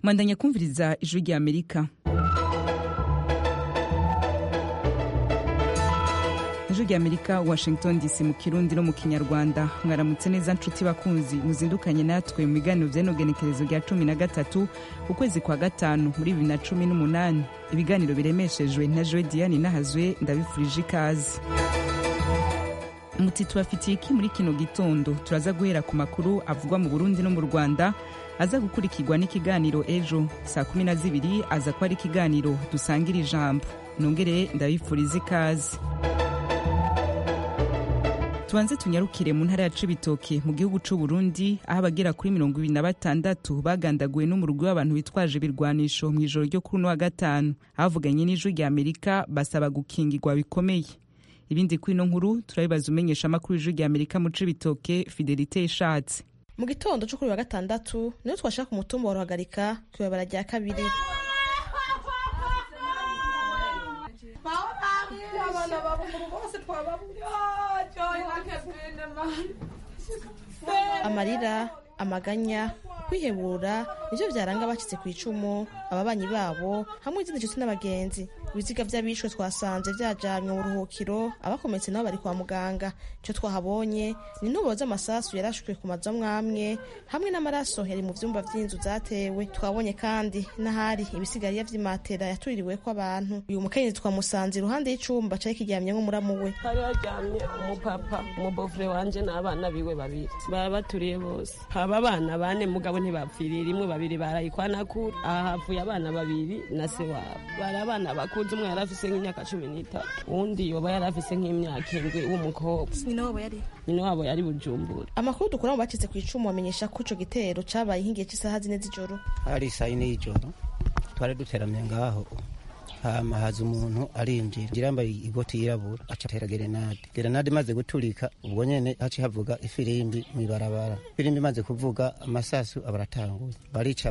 Mwandanya kumviriza ijwi rya Amerika. Ijwi rya Amerika, Washington DC, mu Kirundi no mu Kinyarwanda. Mwaramutse neza nshuti bakunzi, muzindukanye natwe mu biganiro vy'enogenekerezo rya 13 ukwezi kwa gatanu muri 2018. Ibiganiro biremeshejwe na Joe Diane Nahazwe, ndabifurije ikaze. Muti tubafitiye iki muri kino gitondo? Turaza guhera ku makuru avugwa mu Burundi no mu Rwanda, aza gukurikirwa n'ikiganiro ejo saa 12 aza kwa ari ikiganiro dusangira ijambo. Nongere ndabifuriza ikaze. Tuanze tunyarukire mu ntara ya Cibitoke mu gihugu c'u Burundi, aho abagera kuri 26 bagandaguwe n'umurugo w'abantu bitwaje ibirwanisho mu ijoro ryo kuri wa gatanu. Havuganye n'ijwi rya Amerika basaba gukingirwa bikomeye. Ibindi kwino nkuru turabibaza umenyesha makuru y'ijwi rya Amerika mu Cibitoke Fidelite Ishatse. Mu gitondo cyo kuri wa gatandatu niho twashaka umutumba wa Ruhagarika kwibabara rya kabiri. Amarira, amaganya, kwihebura nivyo vyaranga abacitse ku icumu, ababanyi babo hamwe n'izindi nshuti n'abagenzi. Ibiziga vy'abishwe twasanze vyajanywe mu ruhukiro, abakometse nabo bari kwa muganga. Ico twahabonye ni intobo z'amasasu yarashwe ku mazu amwe hamwe n'amaraso yari mu vyumba vy'inzu zatewe. Twabonye kandi n'ahari ibisigariya vy'imatera yatuririweko abantu. Uyu mukenyezi twamusanze iruhande y'icumba cari kiryamyemwo muramu we. Hari haryamye umupapa, umubofure wanje n'abana biwe babiri, baba baturiye bose. Haba abana bane mugabo ntibapfiriye rimwe, babiri barayikwanakura. Aha havuye abana babiri na se wabo. Bari abana bakuze, umwe yarafise nk'imyaka 13, uwundi yoba yarafise nk'imyaka 7 w'umukobwa. Nyina wabo yari Bujumbura. Amakuru dukora mu bacitse ku icumu bamenyesha ko ico gitero cabaye hingiye cy'isaha 4 z'ijoro. Hari saa 4 y'ijoro twari duteramye ngaho, hama haza umuntu arinjira yambaye igoti yirabura acatera gerenade maze guturika. Ubwo nyene haci havuga ifirimbi mwibarabara. Ifirimbi maze kuvuga amasasu abaratanguye, barica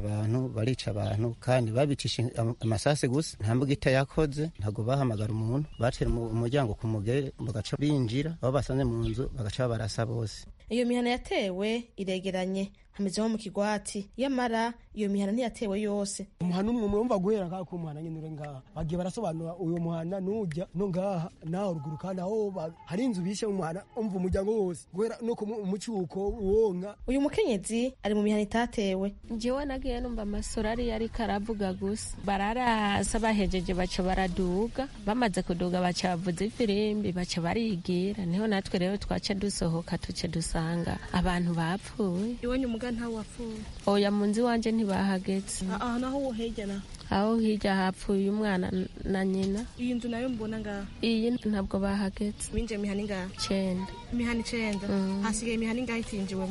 abantu kandi babicisha amasasu gusa, nta mbugita yakoze, ntago bahamagara umuntu. Batera umuryango ku mugere bagaca binjira, abo basanze mu nzu bagaca barasa bose. Iyo mihana yatewe iregeranye hameze mu kigwati, yamara iyo mihana ntiyatewe yose. Umuhana umwe murumva guhera ngaho ku muhana nyene ngaha bagiye barasobanura uyo muhana nujya no ngaha naho ruguruka naho hari inzu bishe mu muhana, umva umuryango wose guhera no ku mucuko wonka. Uyu mukenyezi ari mu mihana itatewe. Jewe nagiye numva amasura ari karavuga gusa, bararasa bahejeje baca baraduga, bamaze kuduga baca bavuza ifirimbi baca barigira, niho natwe rero twaca dusohoka tuce dusanga abantu bapfuye. Iwanyu muga nta wapfuye? Oya, munzi wanje ntibahageze. Naho wo hejana? Aho hirya hapfuye umwana na nyina. Iyi nzu nayo mbona ngaha? Iyi ntabwo bahageze. Winje mihana ngaha? 9. Mihana 9. Hasigaye mihana ngaha itinjiwe?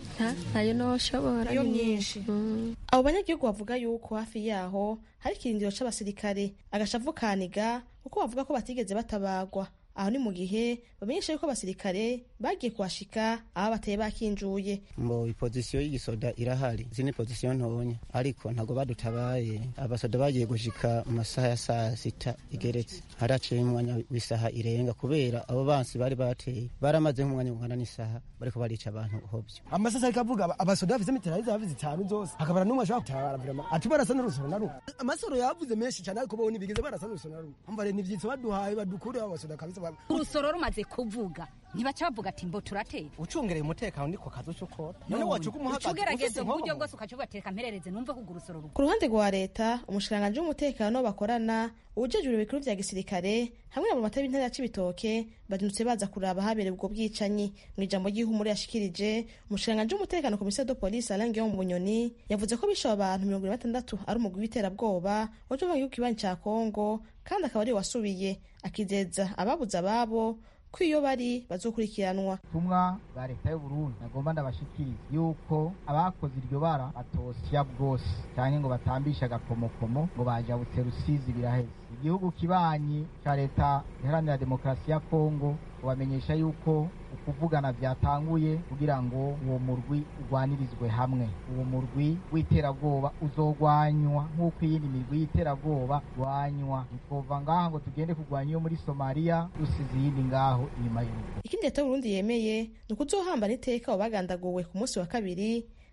Nayo noshobora. Yo myinshi. Abo banyagihugu bavuga yuko hafi yaho hari ikirindiro c'abasirikare, agashavu kaniga kuko bavuga ko batigeze batabagwa. Aho ni mu gihe bamenyesha yuko abasirikare bagiye kuhashika aho bateye bakinjuye. Mbo ipozisiyo y'igisoda irahari, zini pozisiyo ntonya, ariko ntago badutabaye. Abasoda bagiye gushika mu masaha ya saa 6 igeretse, haraciye umwanya w'isaha irenga kubera abo bansi bari bateye baramaze nk'umwanya ungana n'isaha bariko barica abantu hovyo. Amasasa arikavuga abasoda bafise mitrayiza bafise 5 zose, hakabara n'umwe ashaka kutabara vraiment ati barasa n'urusoro na rumwe. Amasoro yavuze menshi cyane ariko bo nibigeze barasa n'urusoro na rumwe. Ambare nivyitso baduhaye badukure abasoda kabisa. Urusoro rumaze kuvuga ntibaca bavuga ati mbo turateye. Ucungereye umutekano niko kazo cyukora. None wacu kumuhagaze ugerageze uburyo bwose ukacubateka mperereze numve ko urusoro ruko. Ku ruhande rwa leta, umushiranganje w'umutekano bakorana ubujejwe ibikuru vya gisirikare hamwe na matari y'intara ya Cibitoke badinutse baza kuraba habere ubwo bwicanyi. Mu ijambo ry'ihumure yashikirije, umushiranganje w'umutekano komisiyo de police Alain Guillaume Bunyoni yavuze ko bishe abantu 26 ari umugwi w'iterabwoba waje mu gihugu kibanyi ca Kongo, kandi akaba ari wasubiye akizeza ababuze ababo ko iyo bari bazokurikiranwa. Tumwa ba leta y'u Burundi nagomba ndabashikiriza yuko abakoze iryo bara batosya bwose cyane ngo batambisha agakomokomo ngo bajabutse Rusizi biraheze. Igihugu kibanyi ca leta iharanira demokarasi ya Kongo bamenyesha yuko ukuvugana byatanguye kugira ngo uwo murwi urwanirizwe hamwe. Uwo murwi w'iterabwoba uzogwanywa nk'uko iyindi mirwi y'iterabwoba rwanywa. Twova ngaha ngo tugende kugwanya iyo muri Somalia dusize iyindi ngaho inyuma y'urugo. Ikindi leta y'u Burundi yemeye ni ukuzohamba n'iteka abo bagandaguwe ku munsi wa kabiri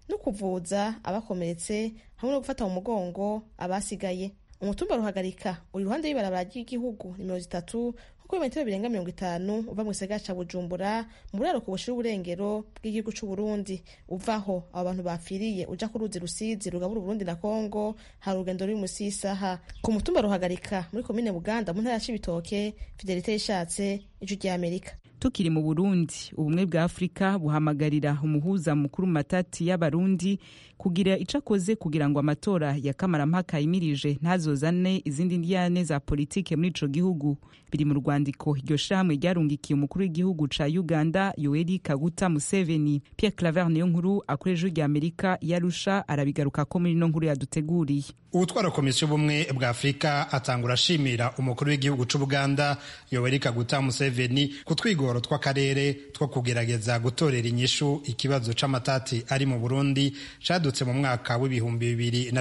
no kuvuza abakomeretse hamwe no gufata mu mugongo abasigaye. Umutumba Ruhagarika uri iruhande y'ibarabara ry'igihugu nimero 3 kuko ibimetero birenga 50 uva mu gisagara ca Bujumbura mu buraruko bushira uburengero bw'igihugu c'u Burundi. Uvaho abo bantu bapfiriye uja ku ruzi Rusizi rugabura Burundi na Kongo hari urugendo ruri musi y'isaha. Ku mutumba Ruhagarika muri komine Buganda mu ntara ya Cibitoke, Fidelite Yishatse, Ijwi ry'Amerika. Tukiri mu Burundi, ubumwe bwa Afrika buhamagarira umuhuza mukuru matati y'abarundi kugira icakoze kugira ngo amatora ya kamarampaka yimirije ntazozane izindi ndiyane za politike muri ico gihugu. Biri mu rwandiko iryo shamwe ryarungikiye umukuru w'igihugu ca Uganda Yoweri Kaguta Museveni. Pierre Claver Niyonkuru akoresha Ijwi ry'Amerika yarusha arabigaruka ko muri no nkuru yaduteguriye. Utwara komisiyo bumwe bwa Afrika atangura ashimira umukuru w'igihugu c'u Buganda Yoweri Kaguta Museveni kutwigoro tw'akarere two kugerageza gutorera inyishu ikibazo c'amatati ari mu Burundi cadutse mu mwaka w'ibihumbi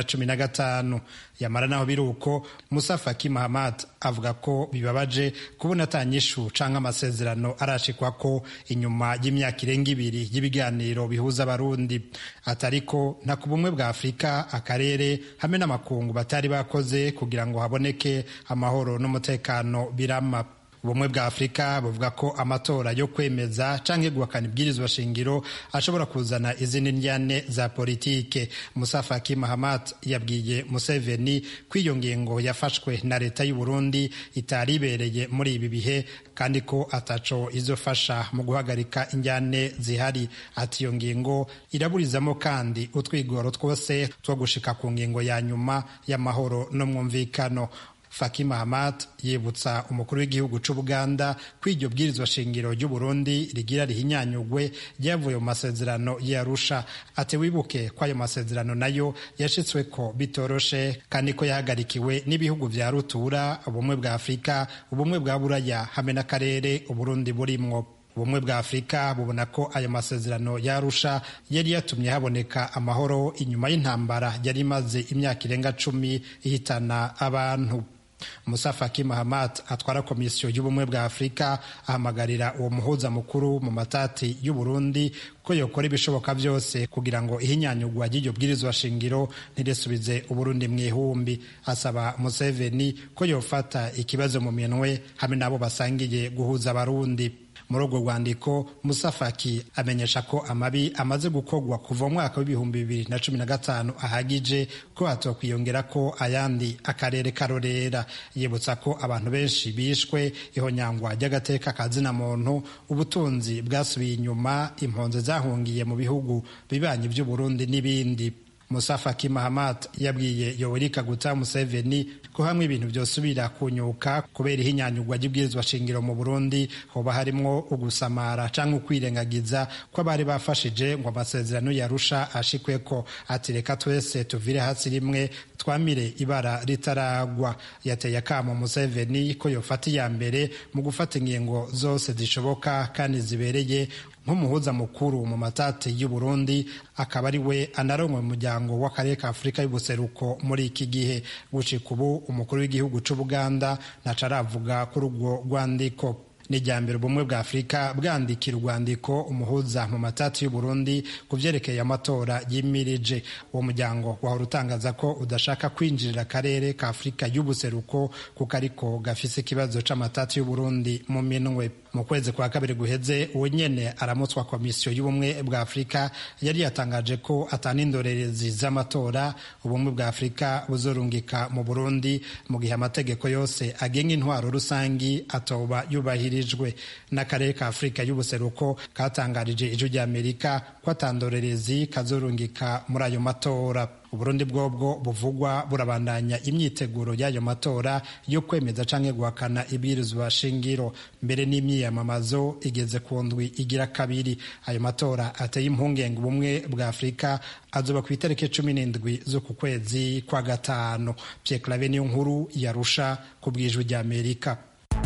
2015. Yamara naho biruko Musa Faki Mahamat avuga ko bibabaje kubona atanyishu canke amasezerano arashikwako inyuma y'imyaka irenga 2 y'ibiganiro bihuza abarundi. Atariko nta kubumwe bwa Afrika akarere hamwe n'amakungu batari bakoze kugira ngo haboneke amahoro n'umutekano birama. Ubumwe bwa Afrika buvuga ko amatora yo kwemeza canke guhakana ibwirizwa shingiro ashobora kuzana izindi njyane za politike. Musa Faki Mahamat yabwiye Museveni ko iyo ngingo yafashwe na leta y'u Burundi itaribereye muri ibi bihe kandi ko ataco izofasha mu guhagarika injyane zihari. Ati iyo ngingo iraburizamo kandi utwigoro twose two gushika ku ngingo ya nyuma y'amahoro no mwumvikano. Faki Mahamat yibutsa umukuru w'igihugu c'u Buganda ko iryo bwirizwa shingiro ry'u Burundi rigira rihinyanyugwe ryavuye mu masezerano y'Arusha. Ati wibuke ko ayo masezerano nayo yashitswe ko bitoroshe kandi ko yahagarikiwe n'ibihugu vya rutura, ubumwe bwa Afrika, ubumwe bwa Buraya hamwe n'akarere Uburundi burimwo. Ubumwe bwa Afrika bubona ko ayo masezerano y'Arusha yari yatumye haboneka amahoro inyuma y'intambara yari imaze imyaka irenga 10 ihitana abantu. Musa Faki Mahamat atwara komisiyo y'ubumwe bwa Afrika ahamagarira uwo muhuza mukuru mu matati y'u Burundi ko yokora ibishoboka byose kugira ngo ihinyanyugwa ry'iryo bwirizwa shingiro ntiresubize Uburundi mu ihumbi. Asaba Museveni ko yofata ikibazo mu minwe hamwe nabo basangiye guhuza abarundi. Muri urwo rwandiko Musa Faki amenyesha ko amabi amaze gukorwa kuva mu mwaka w'ibihumbi 2015 ahagije ko hatokwiyongera ko ayandi akarere karorera. Yibutsa ko abantu benshi bishwe, ihonyangwa ry'agateka kazina muntu, ubutunzi bwasubiye inyuma, impunzi zahungiye mu bihugu bibanyi by'u Burundi n'ibindi. Musa Faki Mahamat yabwiye Yoweri Kaguta Museveni ko hamwe ibintu byosubira kunyuka kubera ihinyanyugwa ry'ibwirizwa shingiro mu Burundi hoba harimwo ugusamara canke ukwirengagiza ko abari bafashije ngo amasezerano y'Arusha ashikweko. Ati reka twese tuvire hasi rimwe twamire ibara ritaragwa. Yateye akamo Museveni ko yofata iya mbere mu gufata ingingo zose zishoboka kandi zibereye nk'umuhuza mukuru mu matati y'u Burundi, akaba ari we anarongoye umuryango w'akarere ka Afrika y'ubuseruko muri iki gihe. Gushika ubu umukuru w'igihugu c'u Buganda ntaco aravuga kuri urwo rwandiko. Ni ryambere ubumwe bwa Afrika bwandikira urwandiko umuhuza mu matati y'u Burundi kuvyerekeye amatora yimirije. Uwo muryango wahora utangaza ko udashaka kwinjirira akarere ka Afrika y'ubuseruko kuko ariko gafise ikibazo c'amatati y'u Burundi mu minwe. Mu kwezi kwa kabiri guheze uwo nyene aramutswa komisiyo y'ubumwe bwa Afrika yari yatangaje ko atanindorerezi z'amatora ubumwe bwa Afrika buzorungika mu Burundi mu gihe amategeko yose agenga intwaro rusangi atoba yubahirijwe. N'akarere ka Afrika y'ubuseruko katangarije Ijwi ry'Amerika ko atandorerezi kazorungika muri ayo matora. Uburundi bwobwo buvugwa burabandanya imyiteguro y'ayo matora yo kwemeza canke guhakana ibwirizwa shingiro. Mbere n'imyiyamamazo igeze ku ndwi igira kabiri. Ayo matora ateye impungenge ubumwe bwa Afrika azoba ku itariki 17 z'uku kwezi kwa gatanu. Pierre Claver Niyonkuru yarusha ku bw'Ijwi ry'Amerika.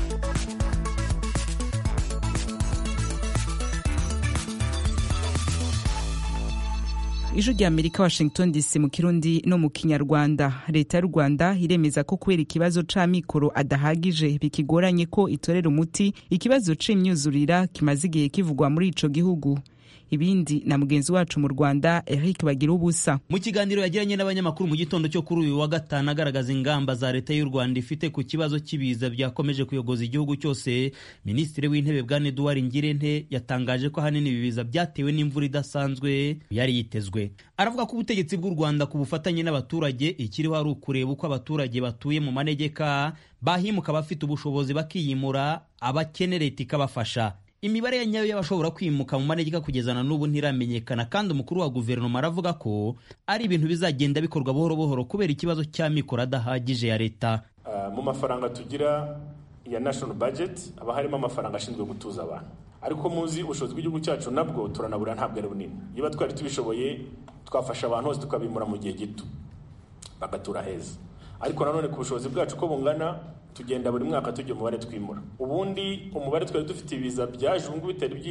Ijwi ry'Amerika, Washington DC mu Kirundi no mu Kinyarwanda. Leta y'u Rwanda iremeza ko kubera ikibazo c'amikoro adahagije bikigoranye ko itorera umuti ikibazo c'imyuzurira kimaze igihe kivugwa muri ico gihugu. ibindi na mugenzi wacu mu Rwanda Eric Bagira ubusa. Mu kiganiro yagiranye n'abanyamakuru mu gitondo cyo kuri uyu wa gatanu agaragaza ingamba za leta y'u Rwanda ifite ku kibazo cy'ibiza byakomeje kuyogoza igihugu cyose, Minisitiri w'Intebe Bwana Edouard Ngirente yatangaje ko ahanini ibi biza byatewe n'imvura idasanzwe yari yitezwe. Aravuga ko ubutegetsi bw'u Rwanda ku bufatanye n'abaturage ikiriho ari ukureba uko abaturage batuye mu manegeka bahimuka bafite ubushobozi bakiyimura, abakene leta ikabafasha. Imibare ya nyayo y'abashobora kwimuka mu manegeka kugezana n'ubu ntiramenyekana, kandi umukuru wa guverinoma aravuga ko ari ibintu bizagenda bikorwa buhoro buhoro kubera ikibazo cy'amikoro adahagije ya leta. Mu mafaranga tugira ya national budget haba harimo amafaranga ashinzwe gutuza abantu, ariko muzi ubushobozi bw'igihugu cyacu nabwo turanabura, ntabwo ari bunini. Niba twari tubishoboye twafasha abantu hose tukabimura mu gihe gito bagatura heza, ariko nanone ku bushobozi bwacu ko bungana tugenda buri mwaka tujya umubare twimura. Ubundi umubare twari dufite ibiza byaje ubungu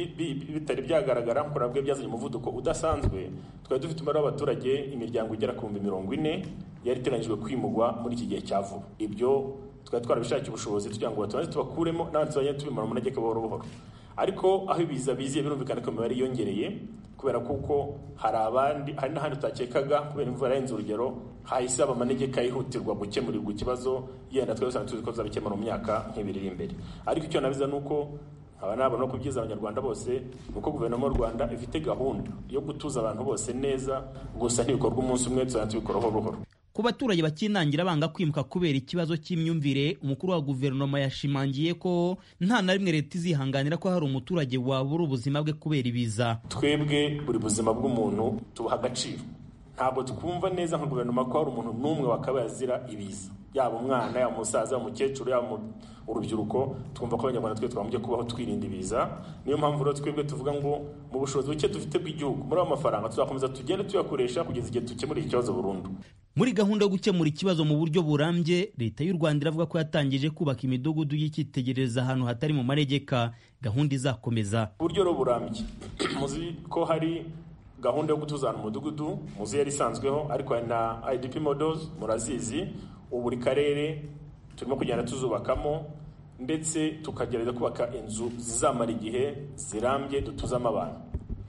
bitari byagaragara nk'uko nabwo byazanye umuvuduko udasanzwe. Twari dufite umubare w'abaturage imiryango igera ku 40,000 yari iteganyijwe kwimurwa muri iki gihe cya vuba. Ibyo twari twarabishakiye ubushobozi tugira ngo batubanze tubakuremo n'abandi tuzajya tubimara mu manegeka buhoro buhoro, ariko aho ibiza biziye birumvikana ko imibare yongereye kubera kuko hari n'ahandi utakekaga kubera imvura yarenze urugero hahise aba amanegeka yihutirwa gukemurirwa ikibazo, yenda twari dusanzwe tuzi ko tuzabikemura mu myaka nk'ibiri iri imbere. Ariko icyo nabiza ni uko nabona ko kubyiza abanyarwanda bose nuko guverinoma y'u Rwanda ifite gahunda yo gutuza abantu bose neza, gusa ntibikorwa umunsi umwe, tuzajya tubikora buhoro buhoro. Ku baturage bakinangira banga kwimuka kubera ikibazo cy'imyumvire, umukuru wa guverinoma yashimangiye ko nta na rimwe leta izihanganira ko hari umuturage wabura ubuzima bwe kubera ibiza. Twebwe buri buzima bw'umuntu tubuha agaciro, ntabwo tukumva neza nka guverinoma ko hari umuntu n'umwe wakabaye azira ibiza, yaba umwana, yaba umusaza, yaba umukecuru, yaba urubyiruko. Twumva ko abanyarwanda twe twagombye kubaho twirinda ibiza. Niyo mpamvu rero twebwe tuvuga ngo mu bushobozi buke dufite bw'igihugu, muri ayo mafaranga tuzakomeza tugende tuyakoresha kugeza igihe dukemura ikibazo burundu. Muri gahunda yo gukemura ikibazo mu buryo burambye, leta y'u Rwanda iravuga ko yatangije kubaka imidugudu y'icyitegererezo ahantu hatari mu manegeka. Gahunda izakomeza uburyo rero burambye. Muzi ko hari gahunda yo gutuzana umudugudu, muzi yari isanzweho, ariko hari na IDP models murazizi. Ubu buri karere turimo kugenda tuzubakamo, ndetse tukagerageza kubaka inzu zizamara igihe zirambye dutuzamo abantu.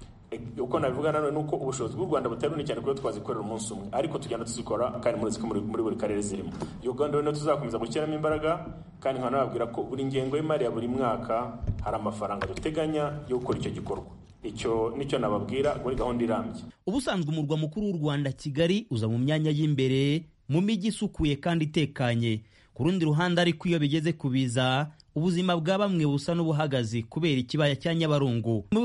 Uko nabivuga nanone nuko ubushobozi bw'u Rwanda butari bunini cyane kuko twazikorera umunsi umwe, ariko tugenda tuzikora kandi muri buri karere zirimo. Iyo gahunda rero tuzakomeza gushyiramo imbaraga, kandi nkanababwira ko buri ngengo y'imari ya buri mwaka hari amafaranga duteganya yo gukora icyo gikorwa. Icyo nicyo nababwira muri gahunda irambye. Ubusanzwe umurwa mukuru w'u Rwanda Kigali uza mu myanya y'imbere mu mijyi isukuye kandi itekanye. Ku rundi ruhande ariko iyo bigeze kubiza, ubuzima bwa bamwe busa n'ubuhagazi kubera ikibaya cya Nyabarongo. Mu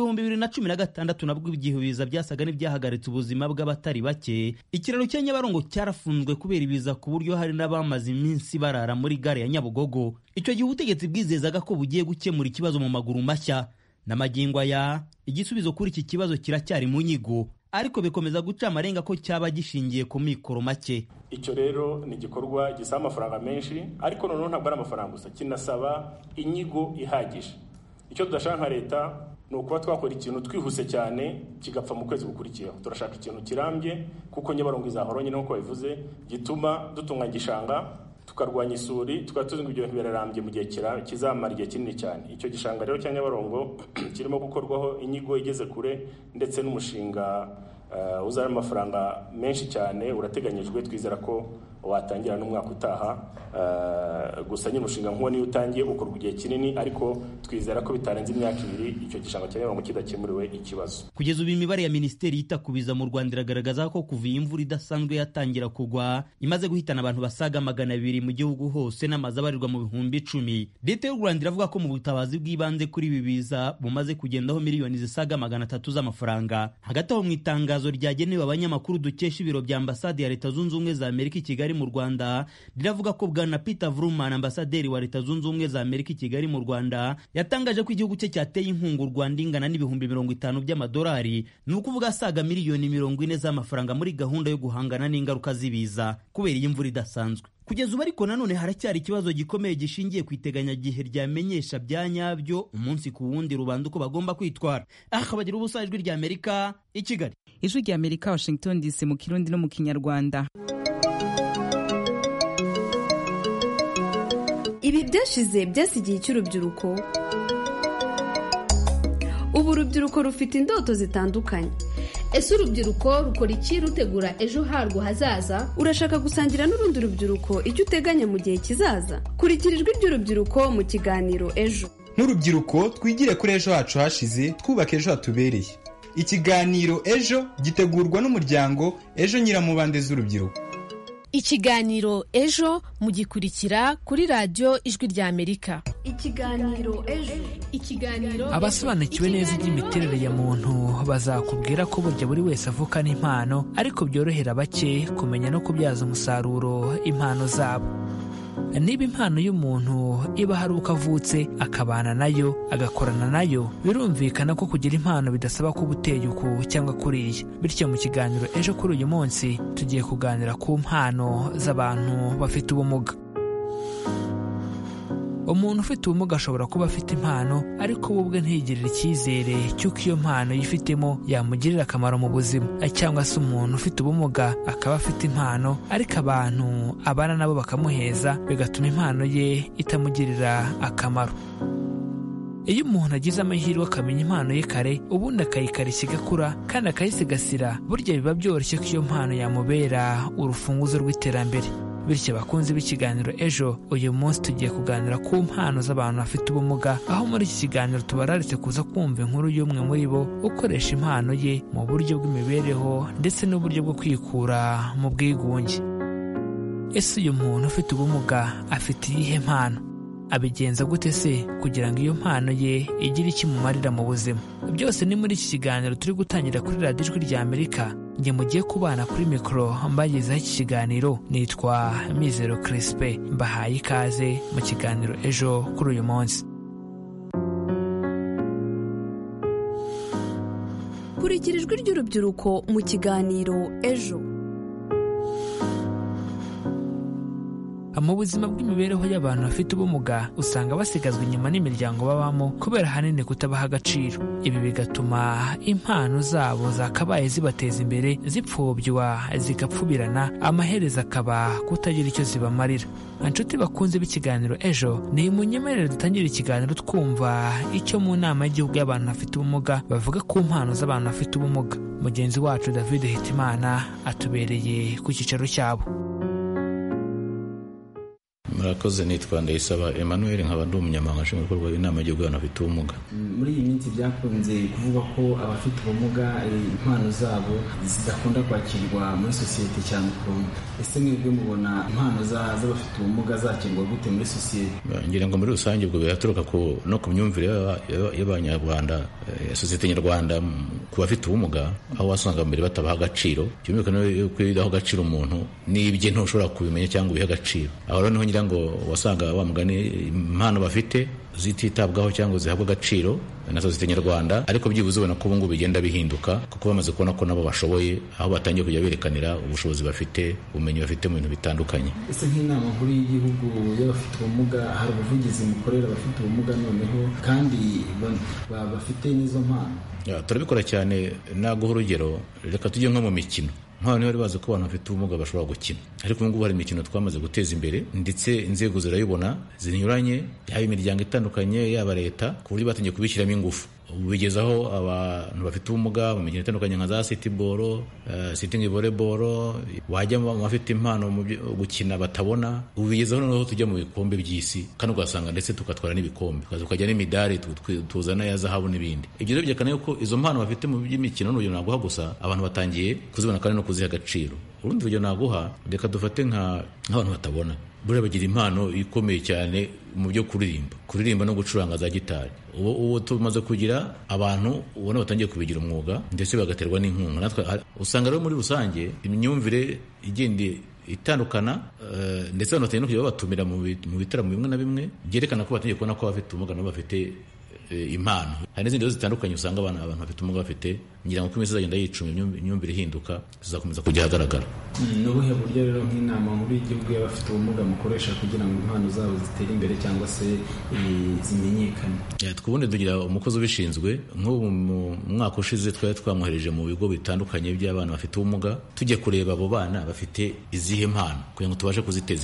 2016 nabwo igihe ibiza byasaga n'ibyahagaritse ubuzima bw'abatari bake, ikiraro cya Nyabarongo cyarafunzwe kubera ibiza ku buryo hari n'abamaze iminsi barara muri gare ya Nyabugogo. Icyo gihe ubutegetsi bwizezaga ko bugiye gukemura ikibazo mu maguru mashya. N'amagingo aya igisubizo kuri iki kibazo kiracyari mu nyigo, ariko bikomeza guca amarenga ko cyaba gishingiye ku mikoro make. Icyo rero ni igikorwa gisaba amafaranga menshi, ariko noneho ntabwo ari amafaranga gusa, kinasaba inyigo ihagije. Icyo tudashaka nka leta ni ukuba twakora ikintu twihuse cyane kigapfa mu kwezi gukurikiyeho. Turashaka ikintu kirambye, kuko Nyabarongo izahoranye nk'uko babivuze, gituma dutunganya igishanga, tukarwanya isuri, tukaba tuzi ngo ibyo bintu birarambye mu gihe kizamara igihe kinini cyane. Icyo gishanga rero cya Nyabarongo kirimo gukorwaho inyigo igeze kure, ndetse n'umushinga uzana amafaranga menshi cyane urateganyijwe. Twizera ko watangira n'umwaka utaha, gusa nyine umushinga nk'uwo niyo utangiye ukorwa igihe kinini, ariko twizera ko bitarenze imyaka 2 icyo gishanga cya Nyabarongo kidakemuriwe ikibazo. Kugeza ubu imibare ya Minisiteri yita ku biza mu Rwanda iragaragaza ko kuva iyi imvura idasanzwe yatangira kugwa imaze guhitana abantu basaga 200 mu gihugu hose n'amazu abarirwa mu bihumbi 10. Leta y'u Rwanda iravuga ko mu butabazi bw'ibanze kuri ibi biza bumaze kugendaho miliyoni zisaga 300 z'amafaranga. Hagati aho mu itangazo ryagenewe abanyamakuru dukesha ibiro bya ambasade ya Leta Zunze Ubumwe za Amerika i Kigali mu Rwanda, riravuga ko Bwana Peter Vrooman, ambasaderi wa Leta Zunze Ubumwe za Amerika i Kigali mu Rwanda, yatangaje ko igihugu cye cyateye inkunga u Rwanda ingana n'ibihumbi 50 by'amadolari, ni ukuvuga asaga miliyoni 40 z'amafaranga muri gahunda yo guhangana n'ingaruka z'ibiza kubera iyi mvura idasanzwe. Kugeza ubu ariko nanone haracyari ikibazo gikomeye gishingiye ku iteganyagihe ryamenyesha bya nyabyo umunsi ku wundi rubanda uko bagomba kwitwara. Bagira ubusa ijwi rya Amerika i Kigali. Ijwi rya Amerika Washington DC mu Kirundi no mu Kinyarwanda. Ibi byashize byasigiye cy'urubyiruko. ubu urubyiruko rufite indoto zitandukanye. Ese urubyiruko rukora iki rutegura ejo harwo hazaza? Urashaka gusangira n'urundi rubyiruko icyo uteganya mu gihe kizaza? Kurikira ijwi ry'urubyiruko mu kiganiro Ejo. Nk'urubyiruko twigire kuri ejo hacu hashize, twubake ejo hatubereye. Ikiganiro Ejo gitegurwa n'umuryango Ejo Nyiramubande z'urubyiruko. Ikiganiro Ejo mugikurikira kuri radio Ijwi rya Amerika. Ikiganiro Ejo. Abasobanukiwe neza iby'imiterere ya muntu bazakubwira ko burya buri wese avukana impano, ariko byorohera bake kumenya no kubyaza umusaruro impano zabo. Niba impano y'umuntu iba hari uko avutse akabana nayo agakorana nayo, birumvikana ko kugira impano bidasaba kuba uteye uku cyangwa kuriya. Bityo mu kiganiro Ejo kuri uyu munsi tugiye kuganira ku mpano z'abantu bafite ubumuga. Umuntu ufite ubumuga ashobora kuba afite impano, ariko we ubwe ntiyigirire icyizere cy'uko iyo mpano yifitemo yamugirira akamaro mu buzima. Cyangwa se umuntu ufite ubumuga akaba afite impano, ariko abantu abana nabo bakamuheza, bigatuma impano ye itamugirira akamaro. Iyo umuntu agize amahirwe akamenya impano ye kare, ubundi akayikarishya igakura kandi akayisigasira, burya biba byoroshye ko iyo mpano yamubera urufunguzo rw'iterambere. Bityo bakunze b'ikiganiro Ejo, uyu munsi tugiye kuganira ku mpano z'abantu bafite ubumuga, aho muri iki kiganiro tubararitse kuza kumva inkuru y'umwe muri bo ukoresha impano ye mu buryo bw'imibereho ndetse n'uburyo bwo kwikura mu bwigunge. Ese uyu muntu ufite ubumuga afite iyihe mpano? Abigenza gute se kugira ngo iyo mpano ye igire icyo imumarira mu buzima? Byose ni muri iki kiganiro turi gutangira kuri radiyo Ijwi rya Amerika. Njye mugiye kubana kuri mikoro mbagezaho iki kiganiro, nitwa Mizero Crispe. Mbahaye ikaze mu kiganiro Ejo kuri uyu munsi. Kurikira ijwi ry'urubyiruko mu kiganiro Ejo. Mu buzima bw'imibereho y'abantu bafite ubumuga usanga basigazwa inyuma n'imiryango babamo kubera ahanini kutabaha agaciro. Ibi bigatuma impano zabo zakabaye zibateza imbere zipfobya zigapfubirana, amaherezo akaba kutagira icyo zibamarira. Inshuti bakunze b'ikiganiro Ejo, ni munyemerere dutangire ikiganiro twumva icyo mu nama y'igihugu y'abantu bafite ubumuga bavuga ku mpano z'abantu bafite ubumuga. Mugenzi wacu David Hitimana atubereye ku cyicaro cyabo. Murakoze, nitwa Ndayisaba Emmanuel, nkaba ndi umunyamabanga nshingwabikorwa w'inama y'igihugu y'abantu bafite ubumuga. Muri iyi minsi byakunze kuvuga ko abafite ubumuga impano zabo zidakunda kwakirwa muri sosiyete cyane ukuntu. Ese mwebwe mubona impano z'abafite ubumuga zakirwa gute muri sosiyete? Ngira ngo muri rusange ubwo biraturuka no ku myumvire y'abanyarwanda, sosiyete nyarwanda ku bafite ubumuga, aho wasanga mbere batabaha agaciro. Byumvikana ko iyo udaha agaciro umuntu n'ibye ntushobora kubimenya cyangwa ubiha agaciro. Aho rero niho ngira ngo wasanga wa mugani impano bafite zititabwaho cyangwa zihabwa agaciro na sosiyete nyarwanda, ariko byibuze ubona ko ubu ngubu bigenda bihinduka kuko bamaze kubona ko nabo bashoboye, aho batangiye kujya berekanira ubushobozi bafite, ubumenyi bafite mu bintu bitandukanye. Ese nk'inama nkuru y'igihugu y'abafite ubumuga hari ubuvugizi mukorera abafite ubumuga noneho kandi bafite n'izo mpano? Turabikora cyane. Naguha urugero, reka tujye nko mu mikino. Nk'abantu bari bazi ko abantu bafite ubumuga bashobora gukina, ariko ubu ngubu hari imikino twamaze guteza imbere ndetse inzego zirayibona zinyuranye, yaba imiryango itandukanye yaba leta, ku buryo batangiye kubishyiramo ingufu. Ubu bigezaho abantu bafite ubumuga mu mikino itandukanye nka za sitiboro, sitingi voleboro, wajya mu bafite impano mu gukina batabona. Ubu bigezaho noneho tujya mu bikombe by'isi kandi ugasanga ndetse tukatwara n'ibikombe, tukajya n'imidari tuzana ya zahabu n'ibindi. Ibyo rero byerekana yuko izo mpano bafite mu by'imikino n'uburyo naguha gusa abantu batangiye kuzibona kandi no kuziha agaciro. Urundi rugero naguha, reka dufate nk'abantu batabona, buriya bagira impano ikomeye cyane mu byo kuririmba no gucuranga za gitari. Ubu tumaze kugira abantu ubona batangiye kubigira umwuga ndetse bagaterwa n'inkunga. Natwe usanga rero muri rusange imyumvire igenda itandukana, ndetse abantu batangiye no kujya babatumira mu bitaramo bimwe na bimwe byerekana ko batangiye kubona ko abafite ubumuga nabo bafite impano. Hari n'izindi zitandukanye usanga abantu bafite ubumuga bafite. Ngira ngo iminsi izagenda yicuma imyumvire ihinduka, zizakomeza kujya ahagaragara. Ni ubuhe buryo rero nk'inama nkuru y'igihugu y'abafite ubumuga mukoresha kugira ngo impano zabo zitere imbere cyangwa se zimenyekane? Twubundi tugira umukozi ubishinzwe. Nk'ubu mu mwaka ushize twari twamwohereje mu bigo bitandukanye by'abana bafite ubumuga, tujye kureba abo bana bafite izihe mpano kugira ngo tubashe kuziteza imbere.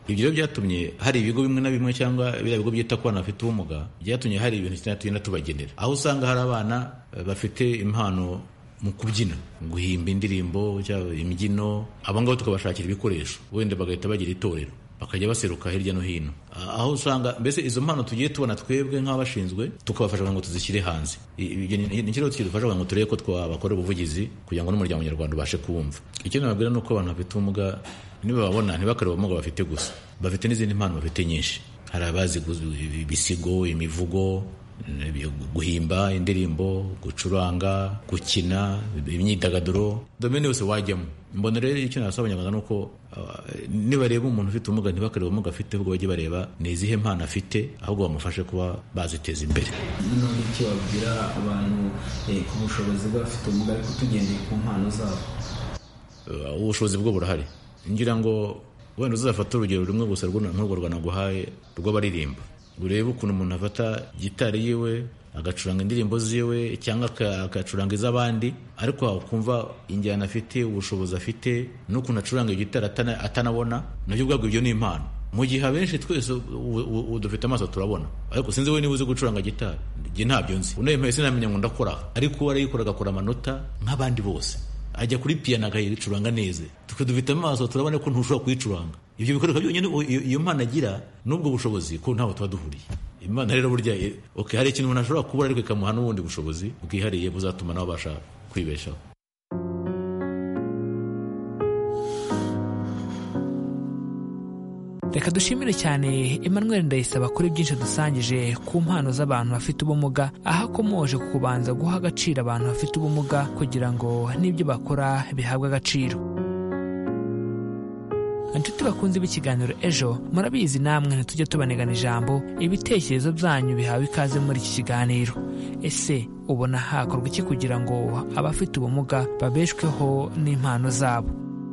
ibyo byatumye hari ibigo bimwe na bimwe cyangwa biriya bigo byita ku bana bafite ubumuga byatumye hari ibintu tugenda tubagenera, aho usanga hari abana bafite impano mu kubyina, guhimba indirimbo cyangwa imbyino, abo ngabo tukabashakira ibikoresho, wenda bagahita bagira itorero bakajya baseruka hirya no hino, aho usanga mbese izo mpano tugiye tubona twebwe nk'abashinzwe tukabafasha ngo tuzishyire hanze. Ni ikintu kidufasha ngo turebe ko twabakorera ubuvugizi kugira ngo n'umuryango nyarwanda ubashe kubumva. Icyo nababwira ni uko abantu bafite ubumuga niba babona ntibakareba ubumuga bafite gusa, bafite n'izindi mpano bafite nyinshi. Hari abazi ibisigo, imivugo, guhimba indirimbo, gucuranga, gukina, imyidagaduro, domene yose wajyamo. Mbona rero icyo nasaba abanyarwanda ni uko nibareba umuntu ufite ubumuga ntibakareba ubumuga afite, ahubwo bajye bareba ni izihe mpano afite, ahubwo bamufashe kuba baziteza imbere. None icyo wabwira abantu ku bushobozi bw'abafite ubumuga ariko tugendeye ku mpano zabo? Ubushobozi bwo burahari. Ngira ngo wenda uzafata urugero rumwe gusa nk'urwo rwanaguhaye rw'abaririmba, urebe ukuntu umuntu afata gitari yiwe agacuranga indirimbo ziwe cyangwa agacuranga iz'abandi, ariko ukumva injyana afite, ubushobozi afite, n'ukuntu acuranga iyo gitari atanabona, nabyo ubwabwo ibyo ni impano. Mu gihe abenshi twese dufite amaso turabona, ariko sinzi we niba uzi gucuranga gitari, njye ntabyo nzi, unayemeye sinamenya ngo ndakora, ariko uwo arayikora agakora amanota nk'abandi bose, ajya kuri piano akayicuranga neza, twe dufite amaso turabona ko ntushobora kuyicuranga. Ibyo bikoresho byonyine iyo mpano agira n'ubwo bushobozi ko ntaho tuba duhuriye. Imana rero burya hari ikintu umuntu ashobora kubura ariko ikamuha n'ubundi bushobozi bwihariye buzatuma nawe abasha kwibeshaho. Reka dushimire cyane Emmanuel Ndayisaba kuri byinshi dusangije ku mpano z'abantu bafite ubumuga, aho akomoje ku kubanza guha agaciro abantu bafite ubumuga kugira ngo n'ibyo bakora bihabwe agaciro. Inshuti bakunze b'ikiganiro Ejo, murabizi namwe ntitujya tubanegana ijambo, ibitekerezo byanyu bihawe ikaze muri iki kiganiro. Ese ubona hakorwa iki kugira ngo abafite ubumuga babeshweho n'impano zabo?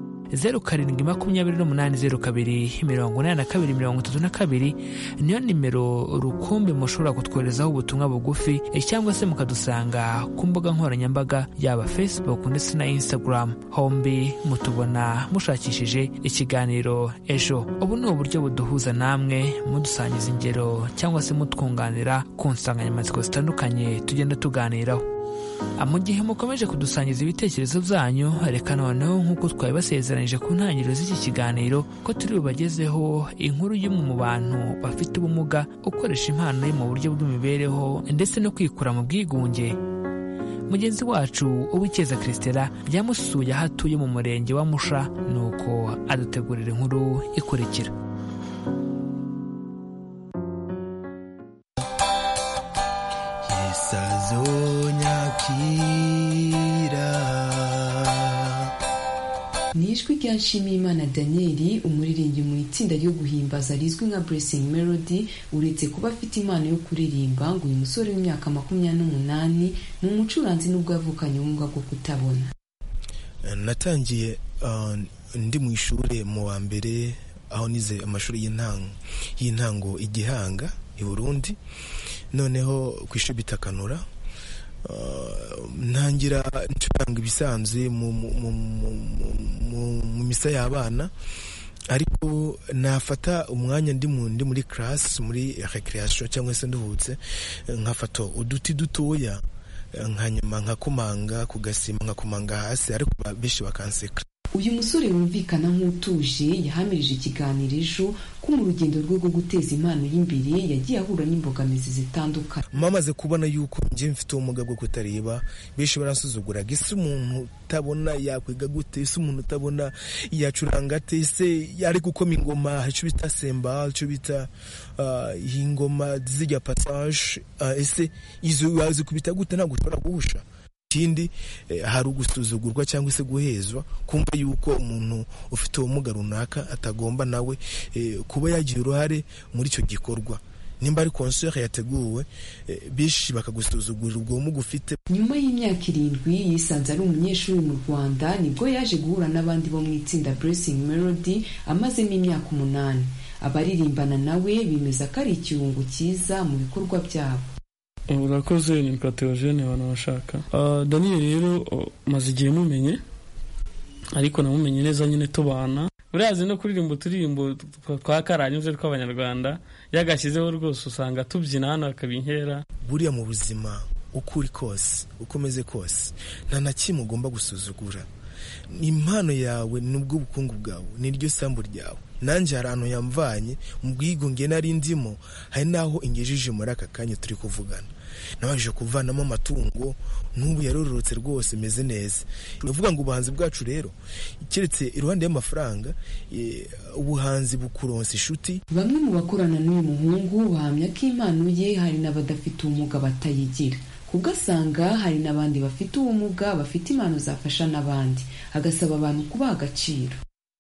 0728024232 niyo nimero rukumbi mushobora kutwoherezaho ubutumwa bugufi, cyangwa se mukadusanga ku mbuga nkoranyambaga yaba Facebook ndetse na Instagram, hombi mutubona mushakishije ikiganiro Ejo. Ubu ni uburyo buduhuza namwe, mudusangiza ingero cyangwa se mutwunganira ku nsanganyamatsiko zitandukanye tugenda tuganiraho. Mu gihe mukomeje kudusangiza ibitekerezo byanyu, reka noneho nk'uko twabibasezeranije ku ntangiriro z'iki kiganiro ko turi bubagezeho inkuru y'umwe mu bantu bafite ubumuga ukoresha impano ye mu buryo bw'imibereho ndetse no kwikura mu bwigunge. Mugenzi wacu Uwikeza Christella byamusuye aho atuye mu murenge wa Musha, nuko adutegurira inkuru ikurikira. Ni ijwi rya Nshimiyimana Daniel, umuririmbyi mu itsinda ryo guhimbaza rizwi nka Blessing Melody. Uretse kuba afite impano yo kuririmba, ngo uyu musore w'imyaka 28 ni umucuranzi nubwo yavukanye ubumuga bwo kutabona. Natangiye ndi mu ishuri mu wa mbere, aho nize amashuri y'intango i Gihanga i Burundi, noneho ku ishuri bitakanura ntangira ncuranga ibisanzwe mu misa y'abana, ariko nafata umwanya ndi muri class, muri recreation cyangwa se nduhutse, nkafata uduti dutoya nkanyuma nkakomanga ku gasima, nkakomanga hasi, ariko benshi bakanseka. Uyu musore wumvikana nk'utuje yahamirije ikiganiro Ejo ko mu rugendo rwo guteza impano y'imbere yagiye ahura n'imbogamizi zitandukanye. Mamaze kubona yuko nje mfite ubumuga bwo kutareba, benshi baransuzuguraga. Ese umuntu utabona yakwiga gute? Ese umuntu utabona yacuranga ate? Ese yari gukoma ingoma, icyo bita semba, icyo bita ingoma zijya passage, ese izo wazi kubita gute? Ntabwo ushobora guhusha. Ikindi hari ugusuzugurwa cyangwa se guhezwa, kumva yuko umuntu ufite ubumuga runaka atagomba nawe kuba yagira uruhare muri icyo gikorwa. Nimba ari concert yateguwe, bishi bakagusuzugurira ubwo bumuga ufite. Nyuma y'imyaka 7 yisanze ari umunyeshuri mu Rwanda, nibwo yaje guhura n'abandi bo mu itsinda Blessing Melody amazemo imyaka 8. Abaririmbana nawe bimeza ko ari ikirungo cyiza mu bikorwa byabo. Urakoze, ni Theogene abantu bashaka. Daniel rero maze igihe mumenye, ariko namumenye neza nyine tubana. urazi no kuririmba uturirimbo twa karanyuze tw'abanyarwanda yagashyizeho rwose usanga tubyina hano akabinkera. Buriya mu buzima uko uri kose uko umeze kose nta na kimwe ugomba gusuzugura. Impano yawe nubwo bukungu bwawe niryo sambu ryawe. Nanjye hari ahantu yamvanye mu bwigunge nari ndimo, hari naho ingejeje muri aka kanya turi kuvugana. Nabajije kuvanamo amatungo, n'ubu yarororotse rwose meze neza. Uvuga ngo ubuhanzi bwacu rero keretse iruhande y'amafaranga, ubuhanzi bukuronsa inshuti. Bamwe mu bakorana n'uyu muhungu bahamya ko impano ye hari n'abadafite ubumuga batayigira, ugasanga hari n'abandi bafite ubumuga bafite impano zafasha n'abandi, agasaba abantu kubaha agaciro.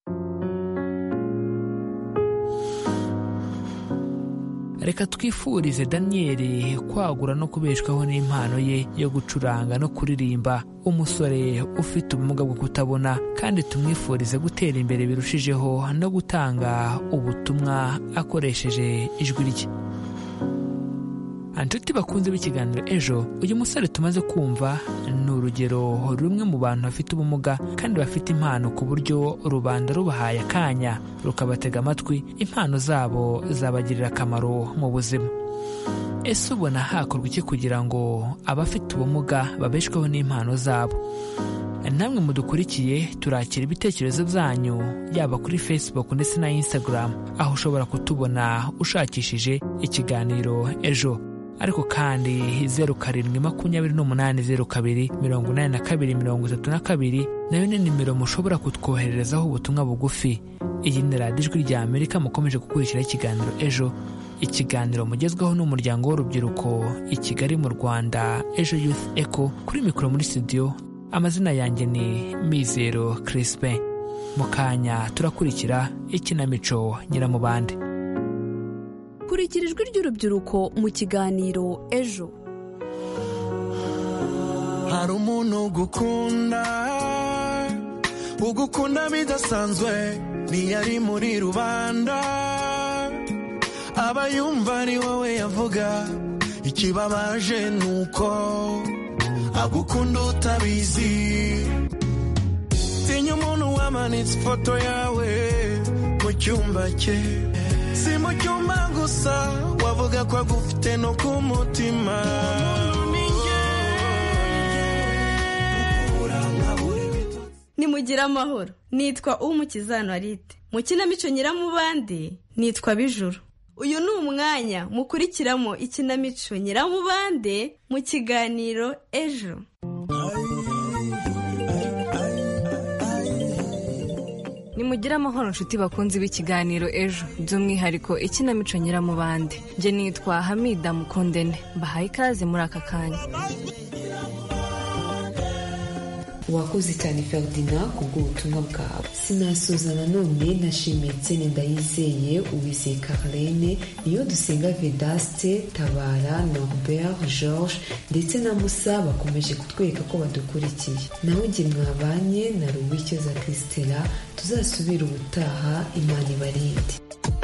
Reka twifurize Daniel kwagura no kubeshwaho n'impano ye yo gucuranga no kuririmba, umusore ufite ubumuga bwo kutabona, kandi tumwifurize gutera imbere birushijeho no gutanga ubutumwa akoresheje ijwi rye. Anshuti bakunze b'ikiganiro ejo, uyu musore tumaze kumva ni urugero rumwe mu bantu bafite ubumuga kandi bafite impano, ku buryo rubanda rubahaye akanya rukabatega amatwi, impano zabo zabagirira akamaro mu buzima. Ese ubona hakorwa iki kugira ngo abafite ubumuga babeshweho n'impano zabo? Namwe mudukurikiye turakira ibitekerezo byanyu, yaba kuri Facebook ndetse na Instagram, aho ushobora kutubona ushakishije ikiganiro ejo. Ariko kandi 0728028232 nayo ni nimero mushobora kutwohererezaho ubutumwa bugufi. Iyi ni radiyo Ijwi rya Amerika, mukomeje gukurikira ikiganiro ejo, ikiganiro mugezweho n'umuryango w'urubyiruko i Kigali mu Rwanda, Ejo Youth Echo. Kuri mikoro muri studio, amazina yanjye ni Mizero Crispin. Mu kanya turakurikira ikinamico Nyiramubande. Kurikira ijwi ry'urubyiruko mu kiganiro ejo. Hari umuntu ugukunda bidasanzwe, ntiyari muri rubanda, aba yumva ari wowe yavuga. Ikibabaje nuko agukunda utabizi. Tinya umuntu wamanitse ifoto yawe mu cyumba cye, si mu cyumba gusa, wavuga ko agufite no ku mutima. Nimugira amahoro. Nitwa Umukiza Anwarite. Mu kinamico Nyiramubande nitwa Bijuru. Uyu ni umwanya mukurikiramo ikinamico Nyiramubande mu kiganiro ejo. Nimugira amahoro nshuti bakunzi b'ikiganiro ejo, by'umwihariko ikinamico Nyiramubande. Nje nitwa Hamida Mukundene, mbahaye ikaze muri aka kanya. Wakoze cyane Ferdinand kubw'ubutumwa bwawe. Sinasoza nanone nashimiye Nsene Ndayizeye, Uwizeye Carlene, Niyodusenga Vedaste, Tabara, Norbert, George ndetse na Musa bakomeje kutwereka ko badukurikiye. Nawe njye mwabanye na Ruwicyoza Christela, tuzasubira ubutaha, Imana ibarinde.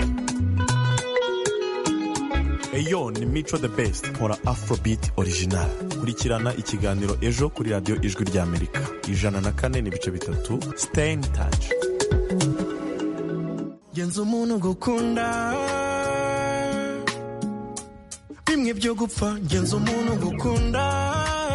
Eyo ni Mico the Best, nkora Afrobeat original. Kurikirana ikiganiro ejo kuri radiyo Ijwi rya Amerika 104.3. Stay in touch. Genza umuntu gukunda bimwe byo gupfa, genza umuntu gukunda.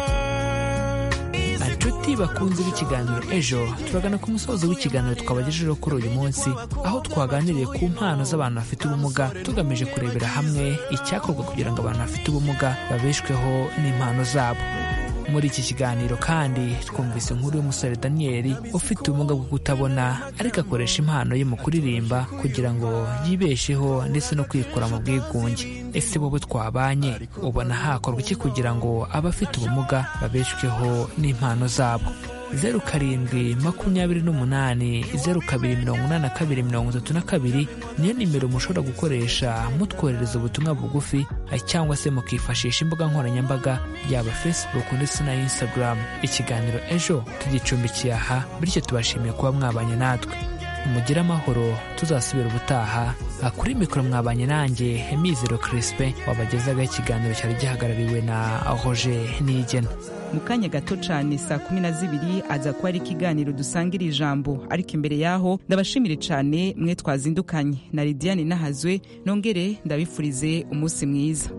Inshuti bakunze b'ikiganiro ejo, turagana ku musozo w'ikiganiro twabagejejeho kuri uyu munsi, aho twaganiriye ku mpano z'abantu bafite ubumuga, tugamije kurebera hamwe icyakorwa kugira ngo abantu bafite ubumuga babeshweho n'impano zabo. Muri iki kiganiro kandi twumvise inkuru y'umusore Daniel ufite ubumuga bwo kutabona, ariko akoresha impano ye mu kuririmba kugira ngo yibesheho ndetse no kwikura mu bwigunge. Ese wowe twabanye, ubona hakorwa iki kugira ngo abafite ubumuga babeshweho n'impano zabo? 0728028232 niyo nimero mushobora gukoresha mutwoherereza ubutumwa bugufi, cyangwa se mukifashisha imbuga nkoranyambaga yaba Facebook ndetse na Instagram. Ikiganiro ejo tugicumbikiye aha, bityo tubashimiye kuba mwabanye natwe. mugire amahoro tuzasubira ubutaha. Kuri mikoro mwabanye nanjye Mizero Crispin wabagezaga ikiganiro cyari gihagarariwe na Roger Nigena. Mu kanya gato cyane saa 12 aza kuba ari ikiganiro dusangira ijambo, ariko imbere yaho ndabashimire cyane mwe twazindukanye na Lidiane Nahazwe, nongere ndabifurize umunsi mwiza.